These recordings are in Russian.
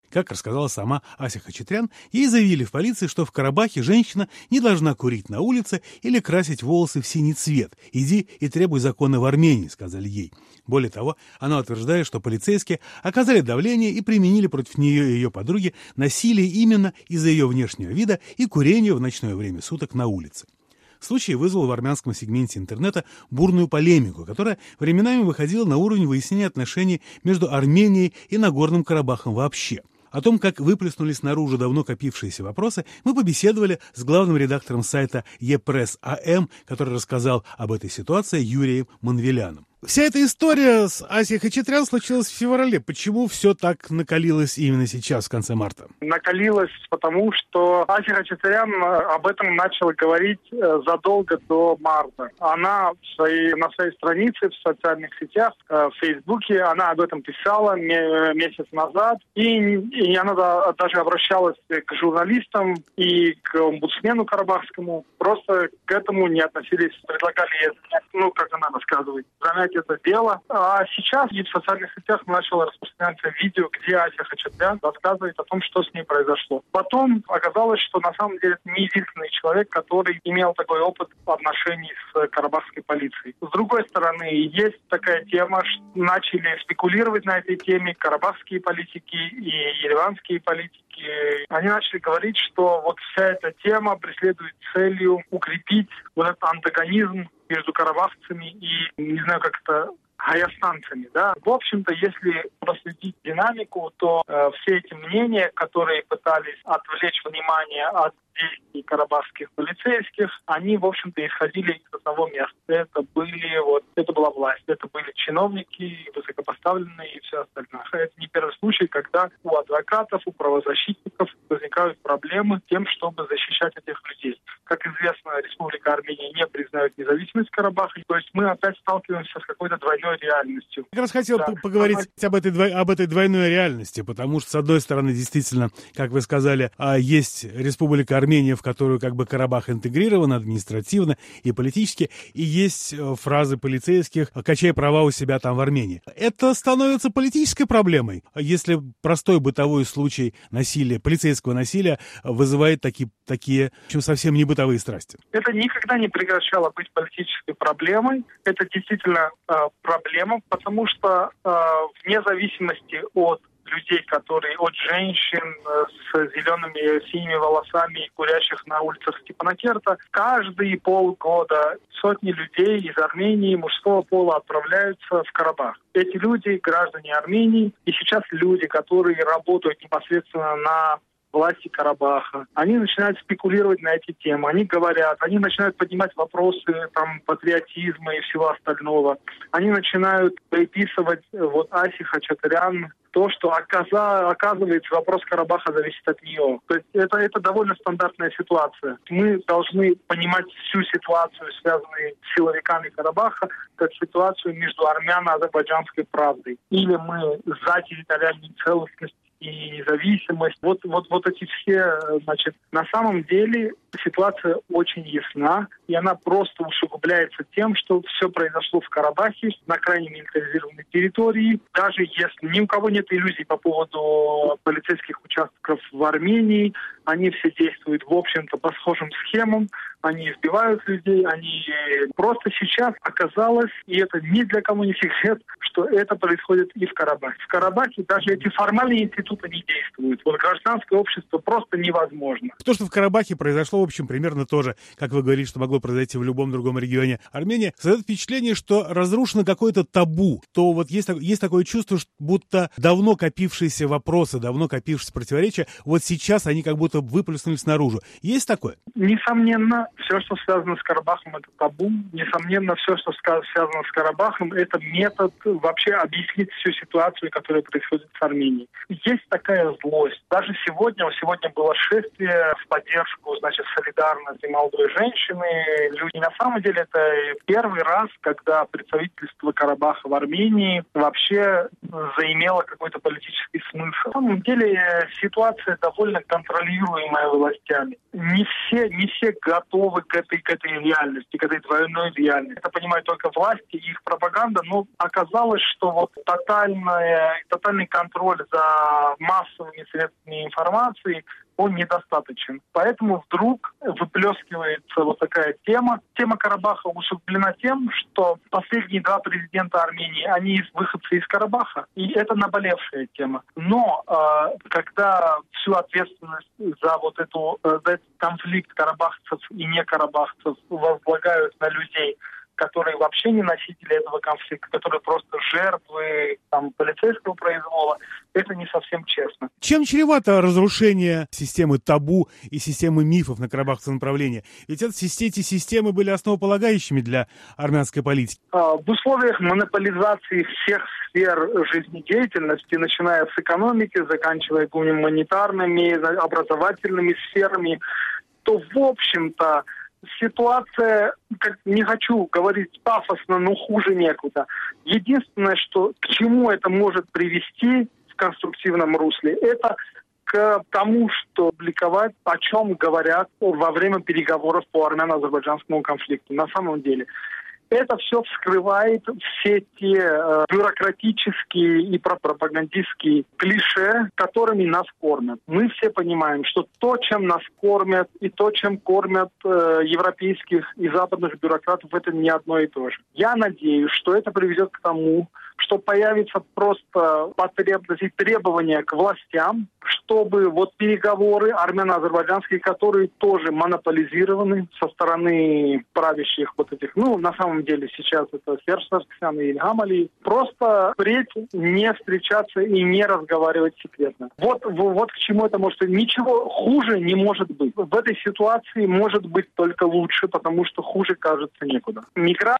Как рассказала сама Ася Хачатрян, ей заявили в полиции, что в Карабахе женщина не должна курить на улице или красить волосы в синий цвет. «Иди и требуй закона в Армении», — сказали ей. Более того, она утверждает, что полицейские оказали давление и применили против нее и ее подруги насилие именно из-за ее внешнего вида и курения в ночное время суток на улице. Случай вызвал в армянском сегменте интернета бурную полемику, которая временами выходила на уровень выяснения отношений между Арменией и Нагорным Карабахом вообще. О том, как выплеснулись наружу давно копившиеся вопросы, мы побеседовали с главным редактором сайта ePress.am, который рассказал об этой ситуации Юрием Манвеляном. Вся эта история с Асей Хачатрян случилась в феврале. Почему все так накалилось именно сейчас, в конце марта? Накалилось потому, что Ася Хачатрян об этом начала говорить задолго до марта. Она на своей странице в социальных сетях, в Фейсбуке, она об этом писала месяц назад. И она даже обращалась к журналистам и к омбудсмену карабахскому. Просто к этому не относились, предлагали, как она рассказывает, занять это дело. А сейчас в социальных сетях начало распространяться видео, где Ася Хачатрян рассказывает о том, что с ней произошло. Потом оказалось, что на самом деле это не единственный человек, который имел такой опыт отношений с карабахской полицией. С другой стороны, есть такая тема, что начали спекулировать на этой теме карабахские политики и ереванские политики. Они начали говорить, что вот вся эта тема преследует целью укрепить вот этот антагонизм между карабахцами и, не знаю, как это, аястанцами, да. В общем-то, если проследить динамику, то все эти мнения, которые пытались отвлечь внимание от действий карабахских полицейских, они, в общем-то, исходили из одного места. Это была власть, это были чиновники, высокопоставленные и все остальное. Это не первый случай, когда у адвокатов, у правозащитников возникают проблемы с тем, чтобы защищать этих людей. Как известно, Республика Армения не признает независимость Карабаха, то есть мы опять сталкиваемся с какой-то двойной реальностью. Я как раз хотел поговорить об этой двойной реальности, потому что, с одной стороны, действительно, как вы сказали, есть Республика Армения, в которую как бы Карабах интегрирован административно и политически, и есть фразы полицейских «качай права у себя там в Армении». Это становится политической проблемой, если простой бытовой случай насилия, полицейского насилия вызывает такие совсем не бытовые страсти. Это никогда не прекращало быть политической проблемой. Это действительно проблема, потому что вне зависимости от людей, от женщин с зелеными, синими волосами, курящих на улицах Степанакерта, каждые полгода сотни людей из Армении мужского пола отправляются в Карабах. Эти люди граждане Армении, и сейчас люди, которые работают непосредственно на власти Карабаха, они начинают спекулировать на эти темы, они говорят, они начинают поднимать вопросы патриотизма и всего остального. Они начинают приписывать Асе Хачатрян то, что оказывается вопрос Карабаха зависит от нее. То есть это довольно стандартная ситуация. Мы должны понимать всю ситуацию, связанную с силовиками Карабаха, как ситуацию между армяно-азербайджанской правдой. Или мы за территориальную целостность и независимость. Вот эти все, на самом деле ситуация очень ясна, и она просто усугубляется тем, что все произошло в Карабахе, на крайне милитаризированной территории. Даже если ни у кого нет иллюзий по поводу полицейских участков в Армении, они все действуют, в общем-то, по схожим схемам, они избивают людей, они просто сейчас оказалось, и это ни для кого не секрет, что это происходит и в Карабахе. В Карабахе даже эти формальные институты не действуют. Гражданское общество просто невозможно. То, что в Карабахе произошло, в общем, примерно то же, как вы говорите, что могло произойти в любом другом регионе Армении, создает впечатление, что разрушено какое-то табу. То есть такое чувство, что будто давно копившиеся вопросы, давно копившиеся противоречия, сейчас они как будто выплеснулись наружу. Есть такое? Несомненно, все, что связано с Карабахом, это табу. Несомненно, все, что связано с Карабахом, это метод вообще объяснить всю ситуацию, которая происходит в Армении. Есть такая злость. Даже сегодня было шествие в поддержку, солидарности молодой женщины. Люди, на самом деле, это первый раз, когда представительство Карабаха в Армении вообще заимела какой-то политический смысл. На самом деле ситуация довольно контролируемая властями. Не все готовы к этой реальности, к этой двойной реальности. Это понимают только власти и их пропаганда, но оказалось, что вот тотальный контроль за массовыми средствами информации, он недостаточен. Поэтому вдруг выплескивается вот такая тема. Тема Карабаха усугублена тем, что последние 2 президента Армении, они выходцы из Карабаха, и это наболевшая тема. Но когда всю ответственность за этот конфликт карабахцев и не карабахцев возлагают на людей, которые вообще не носители этого конфликта, которые просто жертвы полицейского произвола, это не совсем честно. Чем чревато разрушение системы табу и системы мифов на карабахском направлении? Ведь эти системы были основополагающими для армянской политики. В условиях монополизации всех сфер жизнедеятельности, начиная с экономики, заканчивая гуманитарными, образовательными сферами, то, в общем-то, ситуация, не хочу говорить пафосно, но хуже некуда. Единственное, к чему это может привести в конструктивном русле, это к тому, что публиковать, о чем говорят во время переговоров по армяно-азербайджанскому конфликту. На самом деле, это все вскрывает все те бюрократические и пропагандистские клише, которыми нас кормят. Мы все понимаем, что то, чем нас кормят, и то, чем кормят европейских и западных бюрократов, это не одно и то же. Я надеюсь, что это приведет к тому, что появится просто потребность и требования к властям, чтобы переговоры армяно-азербайджанские, которые тоже монополизированы со стороны правящих на самом деле сейчас это Серж Саркисян и Ильхам Алиев, просто впредь не встречаться и не разговаривать секретно. Вот к чему это может быть. Ничего хуже не может быть. В этой ситуации может быть только лучше, потому что хуже, кажется, некуда. Миграция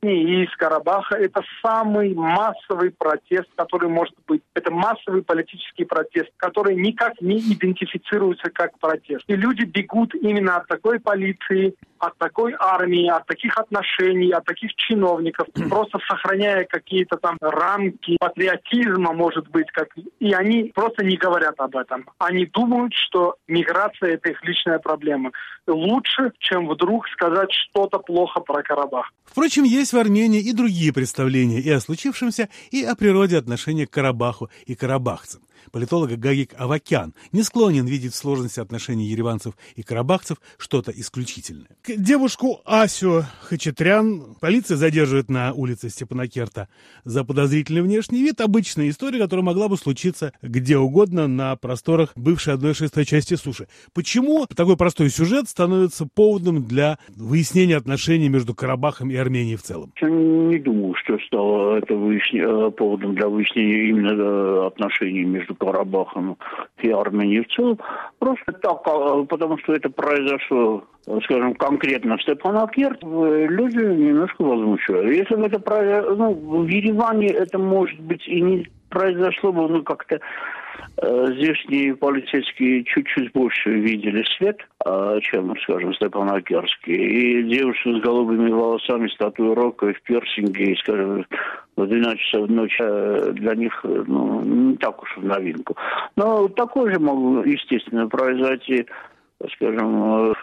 из Карабаха – это самый массовый протест, который может быть. Это массовый политический протест, который никак не идентифицируется как протест. И люди бегут именно от такой полиции, от такой армии, от таких отношений, от таких чиновников, просто сохраняя какие-то там рамки патриотизма, может быть, и они просто не говорят об этом. Они думают, что миграция – это их личная проблема. Лучше, чем вдруг сказать что-то плохо про Карабах. Впрочем, есть в Армении и другие представления и о случившемся, и о природе отношения к Карабаху и карабахцам. Политолог Гагик Авакян не склонен видеть в сложности отношений ереванцев и карабахцев что-то исключительное. Девушку Асю Хачатрян полиция задерживает на улице Степанакерта за подозрительный внешний вид. Обычная история, которая могла бы случиться где угодно на просторах бывшей 1/6 части суши. Почему такой простой сюжет становится поводом для выяснения отношений между Карабахом и Арменией в целом? Я не думаю, что стало это поводом для выяснения именно отношений между Карабахом и Арменией в целом. Просто так, потому что это произошло, скажем, конкретно в Степанакерте, люди немножко возмущаются. Если бы это произошло, в Ереване это, может быть, и не произошло бы, как-то здешние полицейские чуть-чуть больше видели свет, чем, скажем, степанакерские. И девушка с голубыми волосами, с татуировкой, в пирсинге, скажем, в 12 часов ночи для них, не так уж в новинку. Но такое же могло, естественно, произойти, скажем,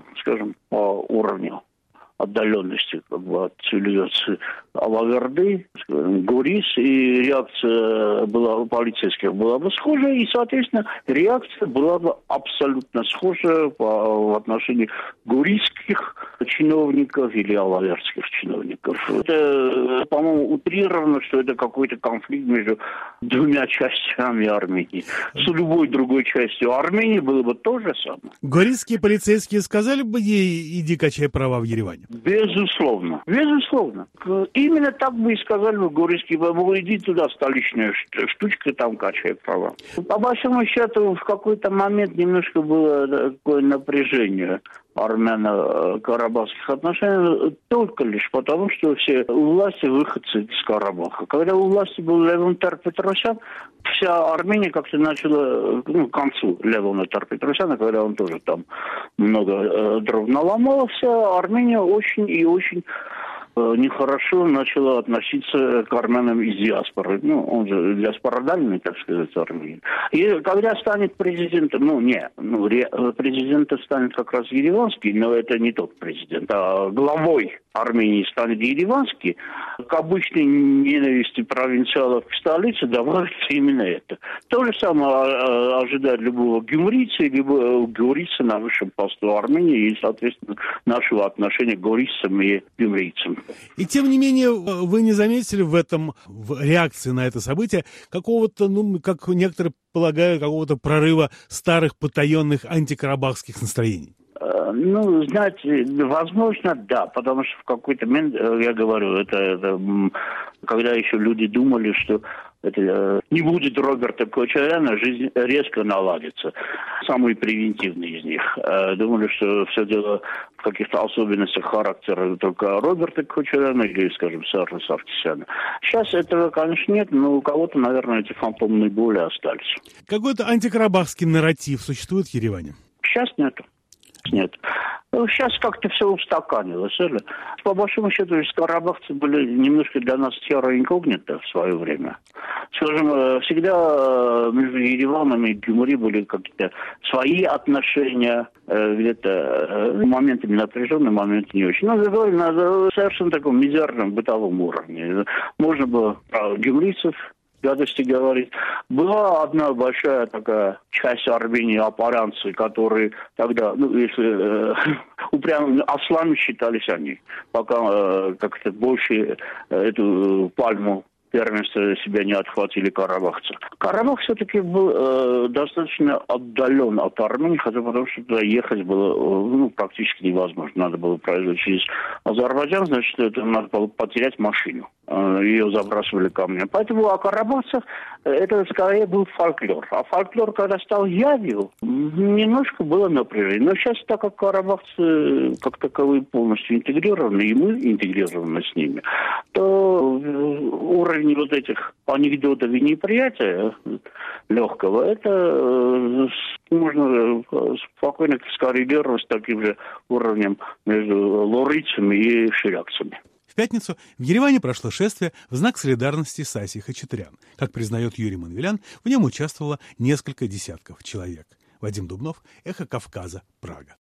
по уровню отдаленности от цивилизации Алаверды, Гурис, и реакция полицейских была бы схожа, и, соответственно, реакция была бы абсолютно схожа в отношении гурийских чиновников или алаверских чиновников. Это, по-моему, утрировано, что это какой-то конфликт между двумя частями Армении. С любой другой частью Армении было бы то же самое. Гурийские полицейские сказали бы ей: иди качай права в Ереване? Безусловно. Именно так бы и сказали бы гурийские: иди туда, столичная штучка, там качай права. По большому счету, в какой-то момент немножко было такое напряжение армяно-карабахских отношений только лишь потому, что все у власти выходцы из Карабаха. Когда у власти был Левон Тер-Петросян, вся Армения как-то начала, к концу Левона Тер-Петросяна, когда он тоже там много дров наломал, вся Армения очень и очень нехорошо начала относиться к армянам из диаспоры. Ну, он же диаспородальный, так сказать, Армении. И когда станет президентом, президентом станет как раз Ереванский, но это не тот президент, а главой Армении станет Ереванский, к обычной ненависти провинциалов к столице добавится именно это. То же самое ожидает любого гюмрийца, либо гюрийца на высшем посту Армении и, соответственно, нашего отношения к гюрийцам и гюмрийцам. И тем не менее, вы не заметили в этом, в реакции на это событие, какого-то, как некоторые полагают, какого-то прорыва старых потаенных антикарабахских настроений? Знаете, возможно, да, потому что в какой-то момент, я говорю, это когда еще люди думали, что это не будет Роберта Кочаряна, жизнь резко наладится. Самые превентивные из них. Думали, что все дело в каких-то особенностях характера только Роберта Кочаряна или, скажем, Сарры Саркисяна. Сейчас этого, конечно, нет, но у кого-то, наверное, эти фантомные боли остались. Какой-то антикарабахский нарратив существует в Ереване? Сейчас нету. Нет. Сейчас как-то все устаканилось. По большому счету, карабахцы были немножко для нас терра инкогнито в свое время. Скажем, всегда между Ереваном и Гюмри были какие-то свои отношения, где-то моментами напряженные, моменты не очень. Но говорю, на совершенно таком мизерном бытовом уровне. Можно было про гюмрийцев гадости говорить. Была одна большая такая часть Армении, апаранцы, которые тогда, если упрямо ослами считались они, пока как-то больше эту пальму первенство себя не отхватили карабахцы. Карабах все-таки был достаточно отдален от Армении, хотя потому что туда ехать было практически невозможно. Надо было проезжать через Азербайджан, значит, это надо было потерять машину. Ее забрасывали камнями. Поэтому о карабахцах это скорее был фольклор. А фольклор, когда стал явью, немножко было напряжение. Но сейчас, так как карабахцы как таковые полностью интегрированы, и мы интегрированы с ними, то уровень вот этих анекдотов и неприятия легкого, это можно спокойно скоррелировать с таким же уровнем между лорийцами и ширякцами. В пятницу в Ереване прошло шествие в знак солидарности с Асей Хачатрян. Как признает Юрий Манвелян, в нем участвовало несколько десятков человек. Вадим Дубнов, Эхо Кавказа, Прага.